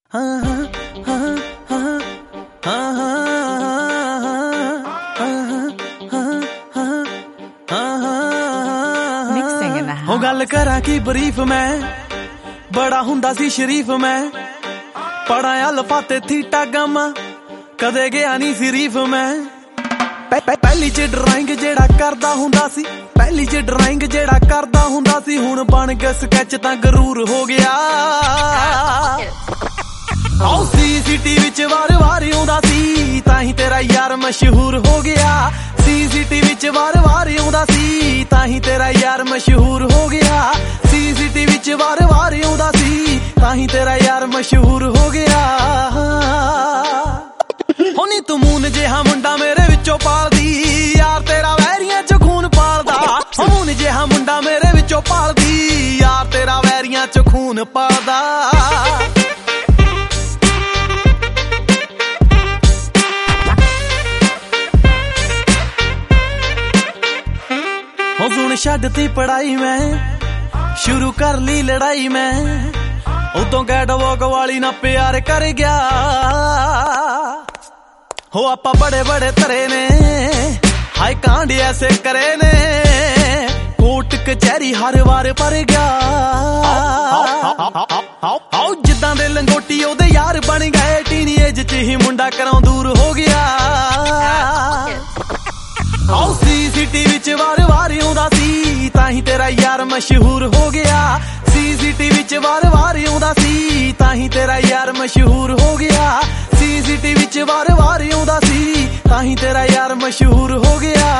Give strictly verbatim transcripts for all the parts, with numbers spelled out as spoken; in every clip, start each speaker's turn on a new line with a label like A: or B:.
A: हो गल करा की बरीफ मैं बड़ा हुंदा सी शरीफ मैं पढ़ाया अल्फा ते थीटा गामा कदे गया नी सिरीफ मैं पहली च ड्राइंग जेड़ा करदा हुंदा सी पहली च ड्राइंग जेड़ा करदा हुंदा सी हुण बन गया स्केच तां गरूर हो गया आओ सीसीटीवी च वार वार आउंदा सी ताही तेरा यार मशहूर हो गया सीसीटीवी च वार वार आउंदा सी ताही तेरा यार मशहूर हो गया सीसीटीवी च वार वार आउंदा सी ताही तेरा यार मशहूर हो गया होनी तू मून जिहा मुंडा मेरे विचों पालदी यार तेरा वैरियां च खून पालदा मून जिहा मुंडा मेरे विचों पालदी यार तेरा वैरियां च खून पालदा सुन छड्डती पढ़ाई मैं शुरू कर ली लड़ाई मैं उदों कैटवॉक वाली ना प्यार कर गया हो आपा बड़े बड़े तरे ने हाय कांड ऐसे करे ने कोर्ट कचहरी हर वार पर गया आओ जिद्दां दे लंगोटी ओदे यार बन गए टीनी एज च ही मुंडा घरों दूर हो गया आओ सीसीटीवी च वार वार आउंदा सी ताही तेरा यार मशहूर हो गया सीसीटीवी च वार वार आउंदा सी ताही तेरा यार मशहूर हो गया सीसीटीवी च वार वार आउंदा सी ताही तेरा यार मशहूर हो गया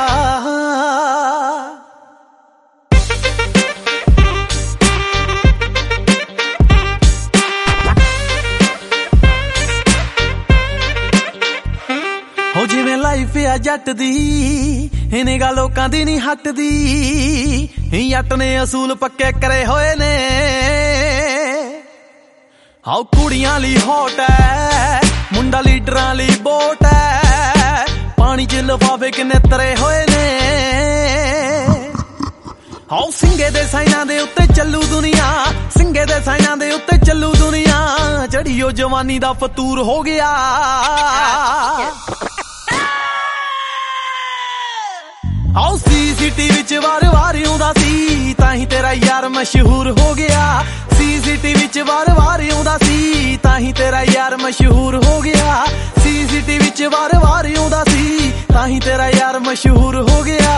A: हो जिवें लाइफ आ जट दी इन्हें गा लोकां दी नहीं हटदी जट ने असूल पक्के करे होए ने आओ कुड़ियां ली हॉट है मुंडा लीडरां ली बोट है पानी च लफाफे किन्ने तरे होए ने आओ सिंगे दे साइनां दे उत्ते चलू दुनिया सिंगे दे साइनां दे उत्ते चलू दुनिया जड़ी ओ जवानी दा फतूर हो गया आओ सीसीटीवी च वार वार आउंदा सी ताही तेरा यार मशहूर हो गया सीसीटीवी च वार वार आउंदा सी ताही तेरा यार मशहूर हो गया सीसीटीवी च वार वार आउंदा सी ताही तेरा यार मशहूर हो गया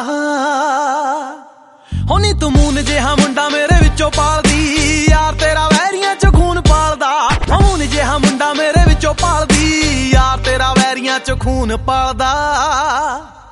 A: होनी तू मून जिहा मुंडा मेरे विचों पालदी यार तेरा वैरियां च खून पालदा मून जिहा मुंडा मेरे विचों पालदी यार तेरा वैरियां च खून पालदा